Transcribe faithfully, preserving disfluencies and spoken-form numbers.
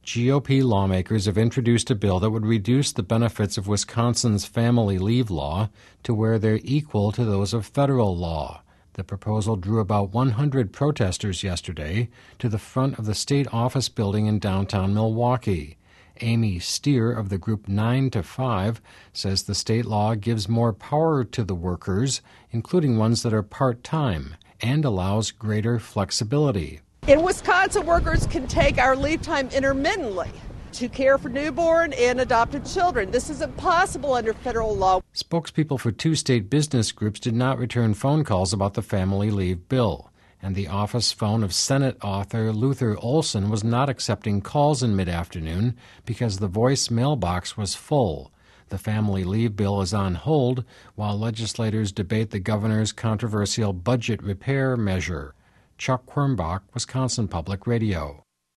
G O P lawmakers have introduced a bill that would reduce the benefits of Wisconsin's family leave law to where they're equal to those of federal law. The proposal drew about one hundred protesters yesterday to the front of the state office building in downtown Milwaukee. Amy Steer of the group nine to five says the state law gives more power to the workers, including ones that are part-time, and allows greater flexibility. In Wisconsin, workers can take our leave time intermittently to care for newborn and adopted children. This is impossible under federal law. Spokespeople for two state business groups did not return phone calls about the family leave bill, and the office phone of Senate author Luther Olson was not accepting calls in mid-afternoon because the voice mailbox was full. The family leave bill is on hold while legislators debate the governor's controversial budget repair measure. Chuck Quirmbach, Wisconsin Public Radio.